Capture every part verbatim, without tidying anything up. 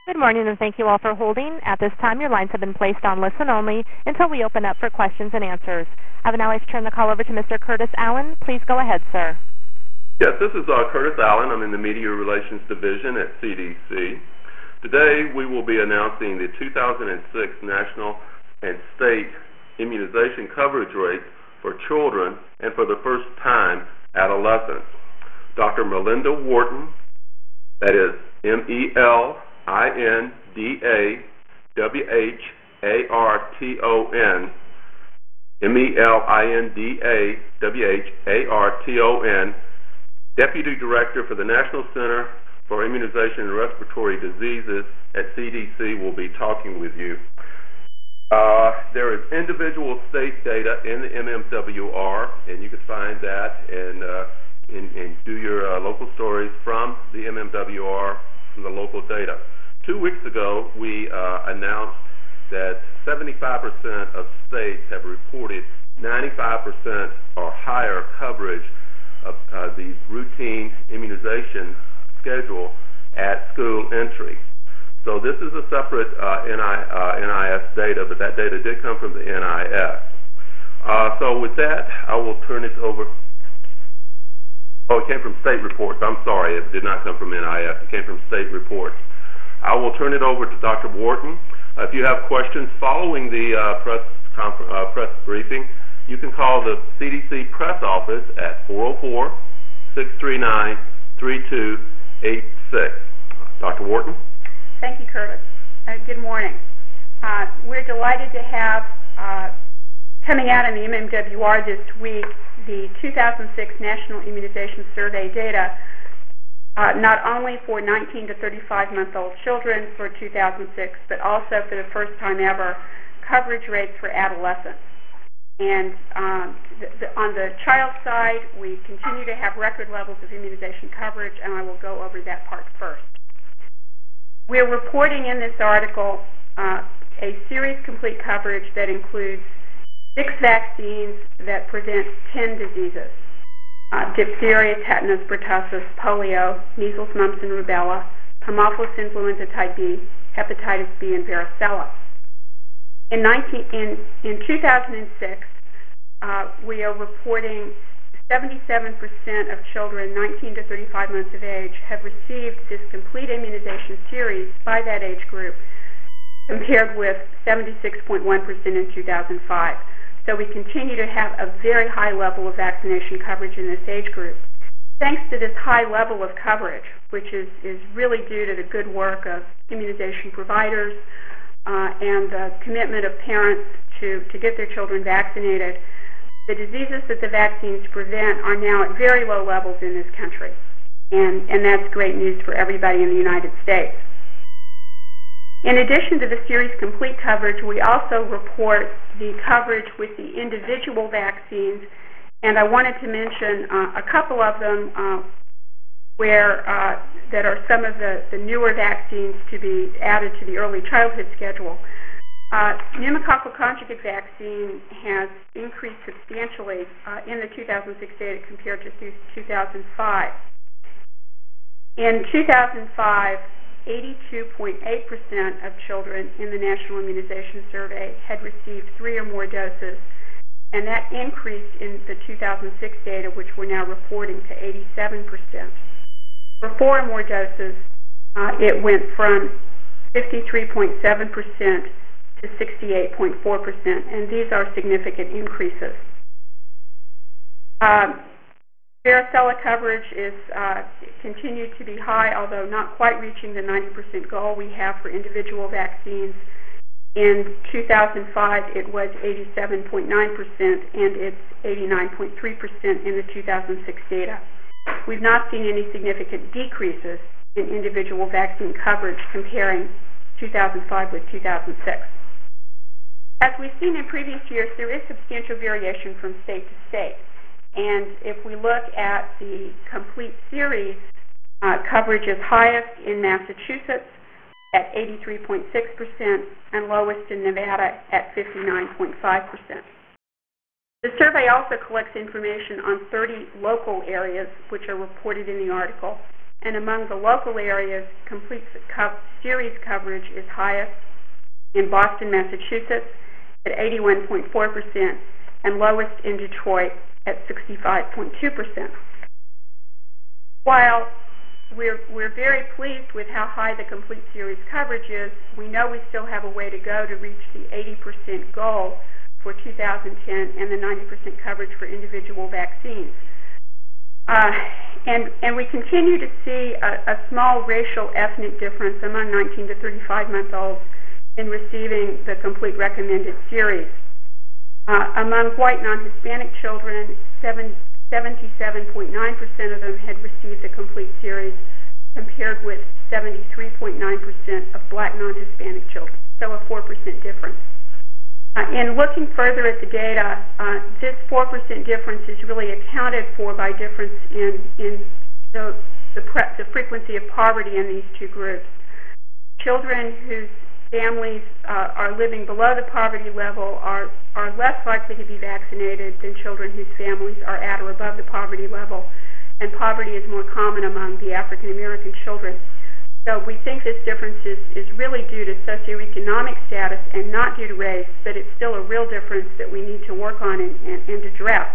Good morning, and thank you all for holding. At this time, your lines have been placed on listen only until we open up for questions and answers. I would now like to turn the call over to Mister Curtis Allen. Please go ahead, sir. Yes, this is uh, Curtis Allen. I'm in the Media Relations Division at C D C. Today, we will be announcing the two thousand six national and state immunization coverage rates for children and, for the first time, adolescents. Doctor Melinda Wharton, that is M E L I N D A W H A R T O N, M E L I N D A W H A R T O N, Deputy Director for the National Center for Immunization and Respiratory Diseases at C D C, will be talking with you. Uh, there is individual state data in the M M W R, and you can find that and, uh, and, and do your uh, local stories from the M M W R, from the local data. Two weeks ago, we uh, announced that seventy-five percent of states have reported ninety-five percent or higher coverage of uh, the routine immunization schedule at school entry. So this is a separate uh, N I, uh, N I S data, but that data did come from the N I S. Uh, so with that, I will turn it over. Oh, it came from state reports. I'm sorry, it did not come from N I S. It came from state reports. I will turn it over to Doctor Wharton. Uh, if you have questions following the uh, press, confer uh, press briefing, you can call the C D C press office at four oh four, six three nine, three two eight six. Doctor Wharton? Thank you, Curtis. Uh, good morning. Uh, we're delighted to have uh, coming out in the M M W R this week the two thousand six National Immunization Survey data, uh, not only for nineteen to thirty-five month old children for two thousand six, but also for the first time ever, coverage rates for adolescents. And um, the, the, on the child side, we continue to have record levels of immunization coverage, and I will go over that part first. We're reporting in this article uh, a series complete coverage that includes six vaccines that prevent ten diseases: uh, diphtheria, tetanus, pertussis, polio, measles, mumps, and rubella, Haemophilus influenza type B, hepatitis B, and varicella. In, nineteen, in, in two thousand six, uh, we are reporting seventy-seven percent of children nineteen to thirty-five months of age have received this complete immunization series by that age group, compared with seventy-six point one percent in two thousand five. So we continue to have a very high level of vaccination coverage in this age group. Thanks to this high level of coverage, which is, is really due to the good work of immunization providers uh, and the commitment of parents to, to get their children vaccinated, the diseases that the vaccines prevent are now at very low levels in this country, and, and that's great news for everybody in the United States. In addition to the series complete coverage, we also report the coverage with the individual vaccines, and I wanted to mention uh, a couple of them uh, where uh, that are some of the, the newer vaccines to be added to the early childhood schedule. Uh, pneumococcal conjugate vaccine has increased substantially uh, in the two thousand six data compared to two thousand five. In two thousand five, eighty-two point eight percent of children in the National Immunization Survey had received three or more doses, and that increased in the two thousand six data, which we're now reporting, to eighty-seven percent. For four or more doses, uh, it went from fifty-three point seven percent to sixty-eight point four percent, and these are significant increases. Um, varicella coverage is uh, continued to be high, although not quite reaching the ninety percent goal we have for individual vaccines. In two thousand five, it was eighty-seven point nine percent, and it's eighty-nine point three percent in the two thousand six data. We've not seen any significant decreases in individual vaccine coverage comparing two thousand five with two thousand six. As we've seen in previous years, there is substantial variation from state to state. And if we look at the complete series, uh, coverage is highest in Massachusetts at eighty-three point six percent and lowest in Nevada at fifty-nine point five percent. The survey also collects information on thirty local areas, which are reported in the article, And among the local areas, complete co- series coverage is highest in Boston, Massachusetts at eighty-one point four percent and lowest in Detroit at sixty-five point two percent. While we're, we're very pleased with how high the complete series coverage is, we know we still have a way to go to reach the eighty percent goal for two thousand ten and the ninety percent coverage for individual vaccines. Uh, and, and we continue to see a, a small racial ethnic difference among nineteen to thirty-five month olds in receiving the complete recommended series. Uh, among white non-Hispanic children, seventy-seven point nine percent of them had received the complete series, compared with seventy-three point nine percent of black non-Hispanic children, so a four percent difference. Uh, in looking further at the data, uh, this four percent difference is really accounted for by difference in, in the, the, pre the frequency of poverty in these two groups. Children whose families uh, are living below the poverty level are, are less likely to be vaccinated than children whose families are at or above the poverty level, and poverty is more common among the African American children. So we think this difference is, is really due to socioeconomic status and not due to race, but it's still a real difference that we need to work on and, and, and address.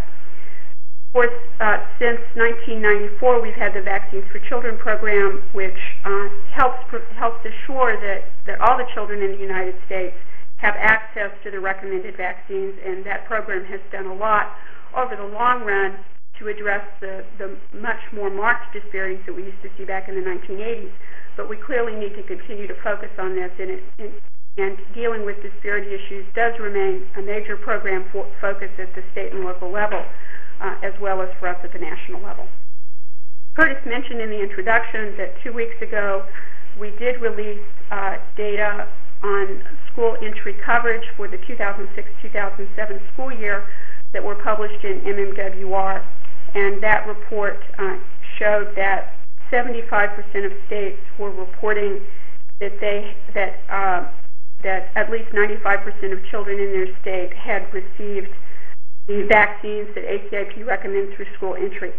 Of course, uh, since nineteen ninety-four, we've had the Vaccines for Children program, which uh, helps helps assure that, that all the children in the United States have access to the recommended vaccines, and that program has done a lot over the long run to address the, the much more marked disparities that we used to see back in the nineteen eighties. But we clearly need to continue to focus on this, and, it, and, and dealing with disparity issues does remain a major program for focus at the state and local level, uh, as well as for us at the national level. Curtis mentioned in the introduction that two weeks ago we did release uh, data on school entry coverage for the two thousand six two thousand seven school year that were published in M M W R, and that report uh, showed that seventy-five percent of states were reporting that they that uh, that at least ninety-five percent of children in their state had received the vaccines that A C I P recommends for school entry.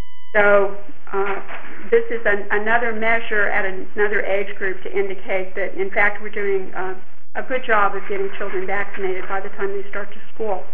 So uh, this is an, another measure at another age group to indicate that, in fact, we're doing uh, a good job of getting children vaccinated by the time they start to school.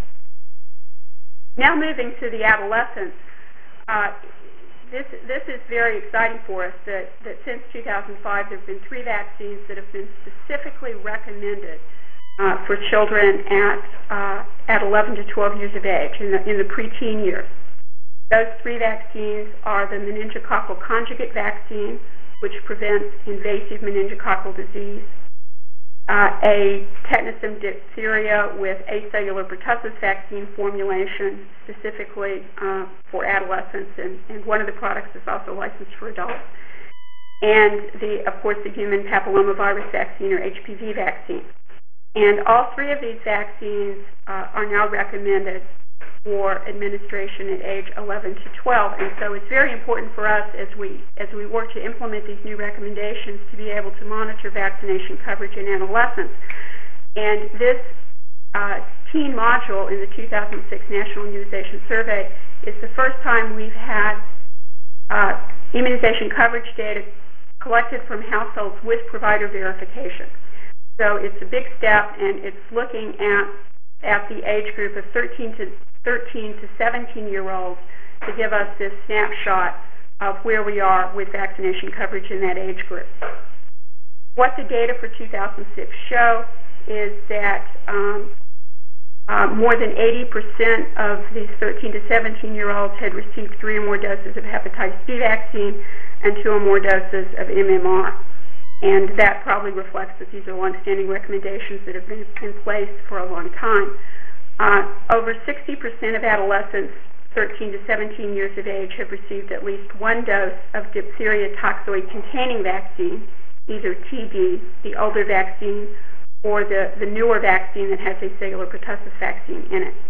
Now moving to the adolescents. Uh, This, this is very exciting for us that, that since two thousand five there have been three vaccines that have been specifically recommended uh, for children at, uh, at eleven to twelve years of age, in the, in the preteen years. Those three vaccines are the meningococcal conjugate vaccine, which prevents invasive meningococcal disease, uh, a tetanus and diphtheria with acellular pertussis vaccine formulation, specifically uh, for adolescents, and, and one of the products is also licensed for adults, and the, of course, the human papillomavirus vaccine, or H P V vaccine. And all three of these vaccines uh, are now recommended for administration at age eleven to twelve, and so it's very important for us as we as we work to implement these new recommendations to be able to monitor vaccination coverage in adolescents. And this uh, teen module in the two thousand six National Immunization Survey is the first time we've had uh, immunization coverage data collected from households with provider verification. So it's a big step, and it's looking at at the age group of thirteen to seventeen year olds to give us this snapshot of where we are with vaccination coverage in that age group. What the data for two thousand six show is that um, uh, more than eighty percent of these thirteen to seventeen year olds had received three or more doses of hepatitis B vaccine and two or more doses of M M R. And that probably reflects that these are long-standing recommendations that have been in place for a long time. Uh, over sixty percent of adolescents thirteen to seventeen years of age have received at least one dose of diphtheria toxoid-containing vaccine, either T D, the older vaccine, or the, the newer vaccine that has acellular pertussis vaccine in it.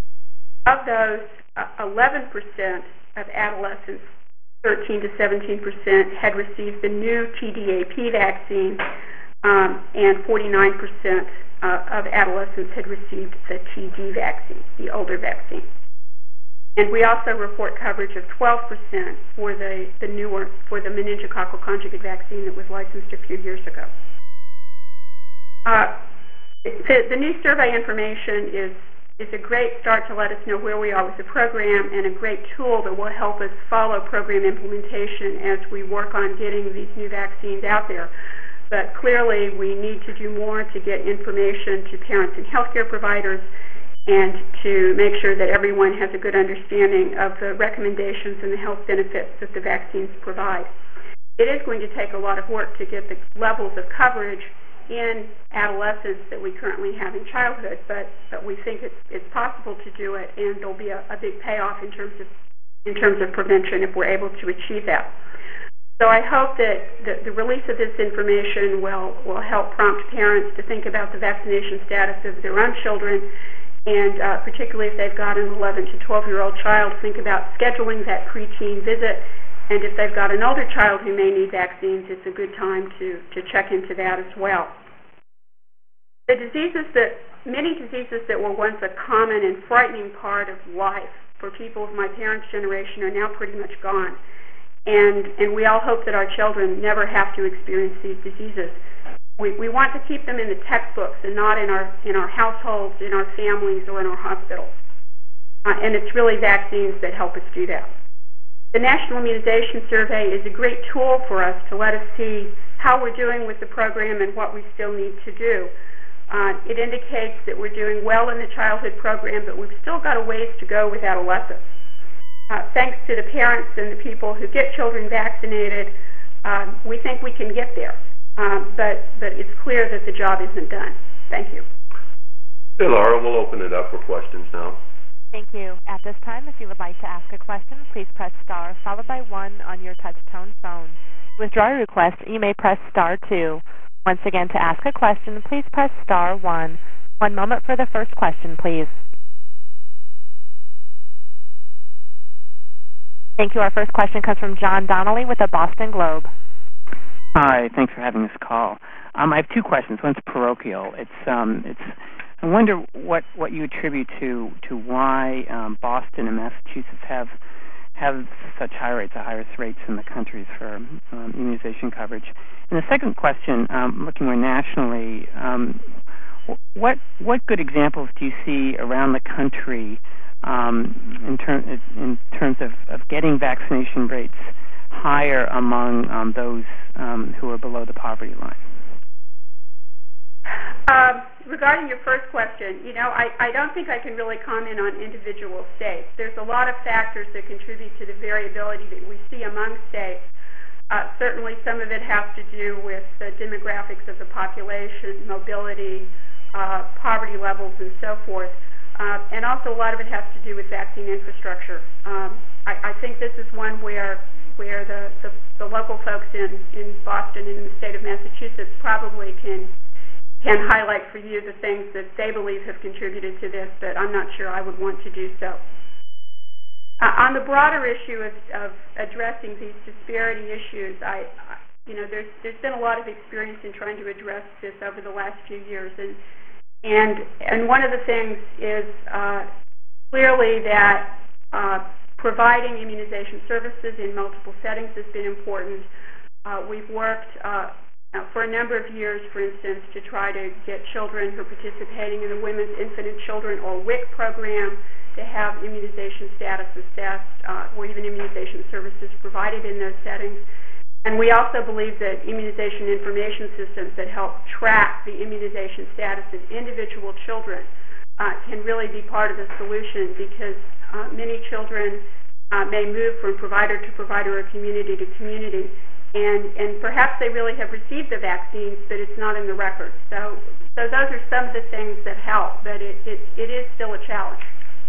Of those, uh, eleven percent of adolescents thirteen to seventeen percent had received the new T D A P vaccine, um, and forty-nine percent uh, of adolescents had received the T D vaccine, the older vaccine. And we also report coverage of twelve percent for the, the newer, for the meningococcal conjugate vaccine that was licensed a few years ago. Uh, the, the new survey information is, is a great start to let us know where we are with the program, and a great tool that will help us follow program implementation as we work on getting these new vaccines out there. But clearly, we need to do more to get information to parents and healthcare providers, and to make sure that everyone has a good understanding of the recommendations and the health benefits that the vaccines provide. It is going to take a lot of work to get the levels of coverage in adolescence that we currently have in childhood, but, but we think it's, it's possible to do it, and there'll be a, a big payoff in terms of in terms of prevention if we're able to achieve that. So I hope that the, the release of this information will, will help prompt parents to think about the vaccination status of their own children, and uh, particularly if they've got an eleven to twelve-year-old child, think about scheduling that preteen visit. And if they've got an older child who may need vaccines, it's a good time to, to check into that as well. The diseases that, many diseases that were once a common and frightening part of life for people of my parents' generation are now pretty much gone. And, and we all hope that our children never have to experience these diseases. We, we want to keep them in the textbooks and not in our, in our households, in our families, or in our hospitals. Uh, and it's really vaccines that help us do that. The National Immunization Survey is a great tool for us to let us see how we're doing with the program and what we still need to do. Uh, it indicates that we're doing well in the childhood program, but we've still got a ways to go with adolescents. Uh, thanks to the parents and the people who get children vaccinated, um, we think we can get there. Um, but, but it's clear that the job isn't done. Thank you. Hey, Laura, we'll open it up for questions now. Thank you. At this time, if you would like to ask a question, please press star followed by one on your touch-tone phone. To withdraw your request, you may press star two. Once again, to ask a question, please press star one. One moment for the first question, please. Thank you. Our first question comes from John Donnelly with the Boston Globe. Hi, thanks for having this call. Um, I have two questions. One's parochial. It's um, it's. I wonder what, what you attribute to to why um, Boston and Massachusetts have have such high rates, the highest rates in the country for um, immunization coverage. And the second question, um, looking more nationally, um, what what good examples do you see around the country um, in, ter- in terms of, of getting vaccination rates higher among um, those um, who are below the poverty line? Um, regarding your first question, you know, I, I don't think I can really comment on individual states. There's a lot of factors that contribute to the variability that we see among states. Uh, certainly some of it has to do with the demographics of the population, mobility, uh, poverty levels, and so forth. Uh, and also a lot of it has to do with vaccine infrastructure. Um, I, I think this is one where where the, the, the local folks in, in Boston and in the state of Massachusetts probably can can highlight for you the things that they believe have contributed to this, but I'm not sure I would want to do so. Uh, on the broader issue of, of addressing these disparity issues, I, I, you know, there's there's been a lot of experience in trying to address this over the last few years, and and and one of the things is uh, clearly that uh, providing immunization services in multiple settings has been important. Uh, we've worked uh, for a number of years, for instance, to try to get children who are participating in the Women's Infant and Children, or W I C program, to have immunization status assessed, uh, or even immunization services provided in those settings. And we also believe that immunization information systems that help track the immunization status of individual children uh, can really be part of the solution, because uh, many children uh, may move from provider to provider or community to community, and, and perhaps they really have received the vaccines, but it's not in the record. So, so those are some of the things that help, but it, it, it is still a challenge.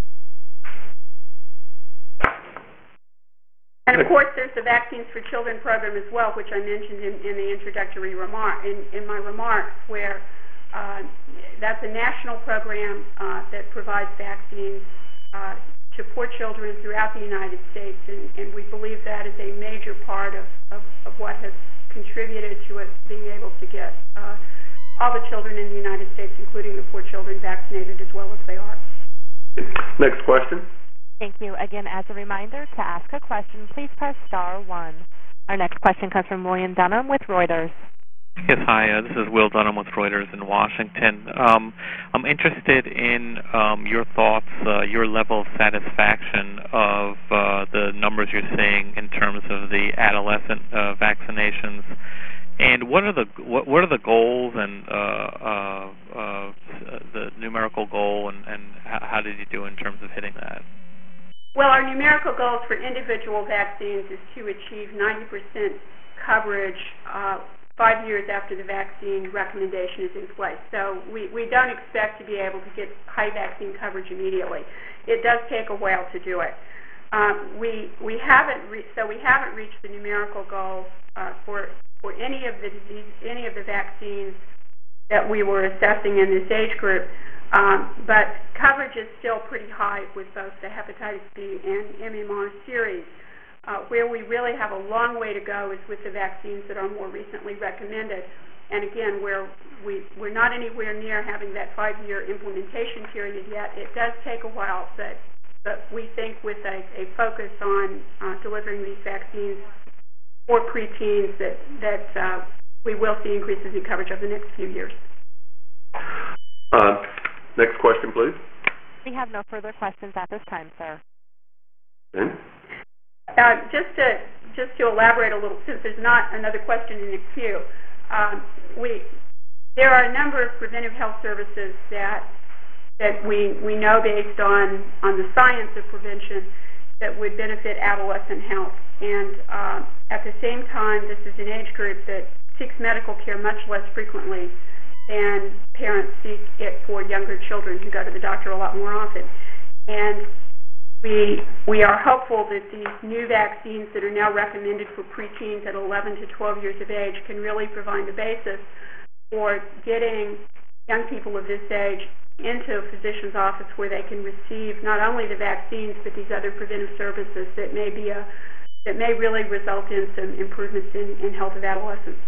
And of course, there's the Vaccines for Children program as well, which I mentioned in, in the introductory remark, in, in my remarks, where uh, that's a national program uh, that provides vaccines uh, to poor children throughout the United States, and, and we believe that is a major part of, of, of what has contributed to us being able to get uh, all the children in the United States, including the poor children, vaccinated as well as they are. Next question. Thank you. Again, as a reminder, to ask a question, please press star one. Our next question comes from William Dunham with Reuters. Yes, hi. Uh, this is Will Dunham with Reuters in Washington. Um, I'm interested in um, your thoughts, uh, your level of satisfaction of uh, the numbers you're seeing in terms of the adolescent uh, vaccinations, and what are the what, what are the goals and uh, uh, uh, the numerical goal, and, and how, how did you do in terms of hitting that? Well, our numerical goals for individual vaccines is to achieve ninety percent coverage uh, five years after the vaccine recommendation is in place. So we, we don't expect to be able to get high vaccine coverage immediately. It does take a while to do it. Um, we we haven't re- so we haven't reached the numerical goals uh, for for any of the disease, any of the vaccines that we were assessing in this age group. Um, but coverage is still pretty high with both the hepatitis B and M M R series. Uh, where we really have a long way to go is with the vaccines that are more recently recommended. And again, where we, we're not anywhere near having that five-year implementation period yet. It does take a while, but, but we think with a, a focus on uh, delivering these vaccines for preteens that, that uh, we will see increases in coverage over the next few years. Uh, next question, please. We have no further questions at this time, sir. Okay. Uh, just to just to elaborate a little, since there's not another question in the queue, um, we there are a number of preventive health services that that we we know based on on the science of prevention that would benefit adolescent health. And uh, at the same time, this is an age group that seeks medical care much less frequently than parents seek it for younger children who go to the doctor a lot more often. And We we are hopeful that these new vaccines that are now recommended for preteens at eleven to twelve years of age can really provide the basis for getting young people of this age into a physician's office where they can receive not only the vaccines but these other preventive services that may be a that may really result in some improvements in, in health of adolescents.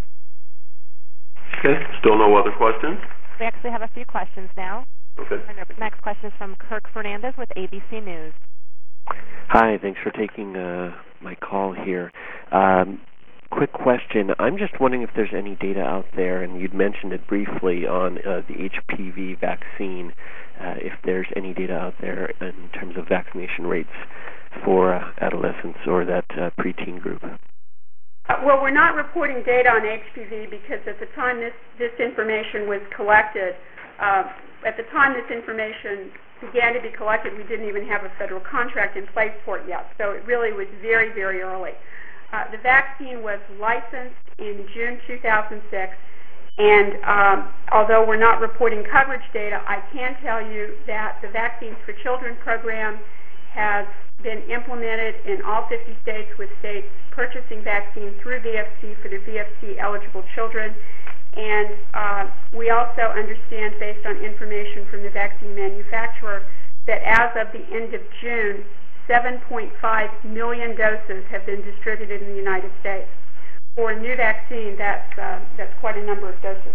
Okay. Still no other questions? We actually have a few questions now. Okay. Our next question is from Kirk Fernandez with A B C News. Hi, thanks for taking uh, my call here. Um, quick question. I'm just wondering if there's any data out there, and you'd mentioned it briefly on uh, the H P V vaccine, uh, if there's any data out there in terms of vaccination rates for uh, adolescents or that uh, preteen group. Uh, well, we're not reporting data on H P V because at the time this, this information was collected, uh, at the time this information began to be collected, we didn't even have a federal contract in place for it yet. So it really was very, very early. Uh, the vaccine was licensed in June two thousand six, and um, although we're not reporting coverage data, I can tell you that the Vaccines for Children program has been implemented in all fifty states, with states purchasing vaccine through V F C for their V F C-eligible children. And uh, we also understand, based on information from the vaccine manufacturer, that as of the end of June, seven point five million doses have been distributed in the United States. For a new vaccine, that's, uh, that's quite a number of doses.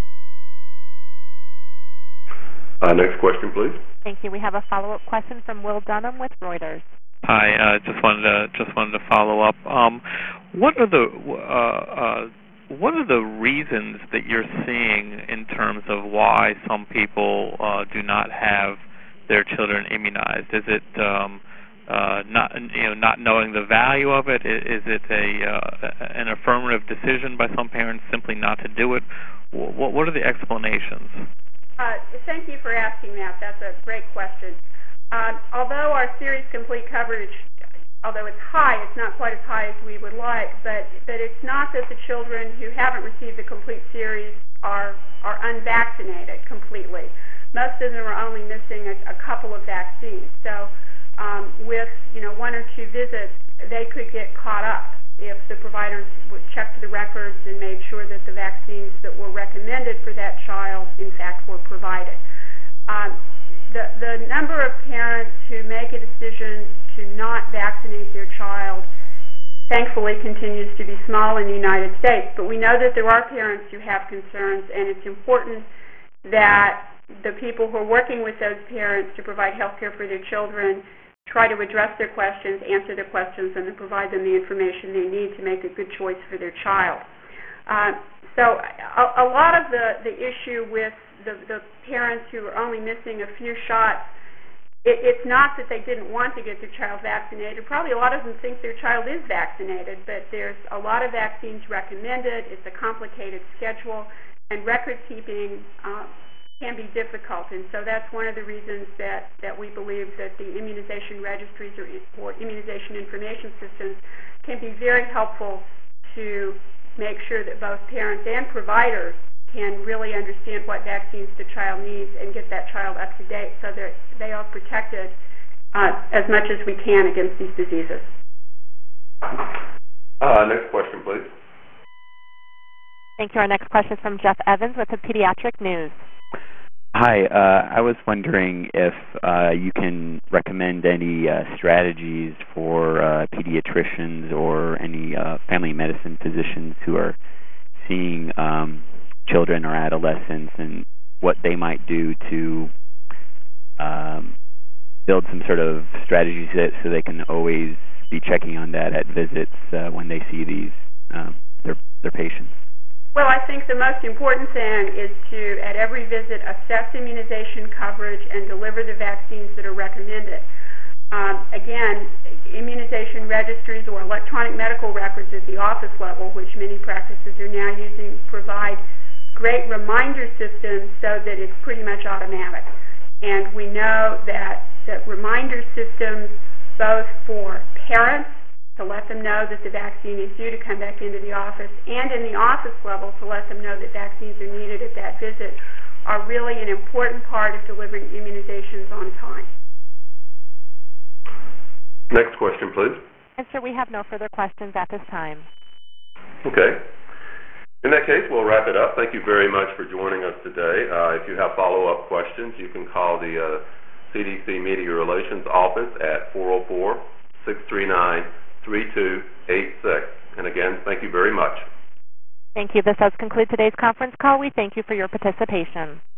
Uh, next question, please. Thank you. We have a follow-up question from Will Dunham with Reuters. Hi, uh, just wanted to just wanted to follow up. Um, what are the uh, uh, What are the reasons that you're seeing in terms of why some people uh, do not have their children immunized? Is it um, uh, not you know not knowing the value of it? Is it a uh, an affirmative decision by some parents simply not to do it? What what are the explanations? Uh, thank you for asking that. That's a great question. Uh, although our series complete coverage, although it's high, it's not quite as high as we would like, but, but it's not that the children who haven't received the complete series are, are unvaccinated completely. Most of them are only missing a, a couple of vaccines. So um, with you know one or two visits, they could get caught up if the providers would check the records and made sure that the vaccines that were recommended for that child, in fact, were provided. Um, the, the number of parents who make a decision to not vaccinate their child, thankfully, continues to be small in the United States. But we know that there are parents who have concerns, and it's important that the people who are working with those parents to provide health care for their children try to address their questions, answer their questions, and then provide them the information they need to make a good choice for their child. Uh, so a, a lot of the, the issue with the, the parents who are only missing a few shots, it, it's not that they didn't want to get their child vaccinated. Probably a lot of them think their child is vaccinated, but there's a lot of vaccines recommended. It's a complicated schedule, and record keeping uh, can be difficult, and so that's one of the reasons that, that we believe that the immunization registries or, or immunization information systems can be very helpful to make sure that both parents and providers can really understand what vaccines the child needs and get that child up to date so that they are protected uh, as much as we can against these diseases. Uh, next question, please. Thank you. Our next question is from Jeff Evans with the Pediatric News. Hi, uh, I was wondering if uh, you can recommend any uh, strategies for uh, pediatricians or any uh, family medicine physicians who are seeing um, children or adolescents and what they might do to um, build some sort of strategies that, so they can always be checking on that at visits uh, when they see these um, their, their patients. Well, I think the most important thing is to, at every visit, assess immunization coverage and deliver the vaccines that are recommended. Um, again, immunization registries or electronic medical records at the office level, which many practices are now using, provide great reminder systems so that it's pretty much automatic. And we know that, that reminder systems, both for parents, to let them know that the vaccine is due to come back into the office, and in the office level to let them know that vaccines are needed at that visit, are really an important part of delivering immunizations on time. Next question, please. And sir, we have no further questions at this time. Okay. In that case, we'll wrap it up. Thank you very much for joining us today. Uh, if you have follow-up questions, you can call the uh, C D C Media Relations Office at four oh four, six three nine, three two eight six. And again, thank you very much. Thank you. This does conclude today's conference call. We thank you for your participation.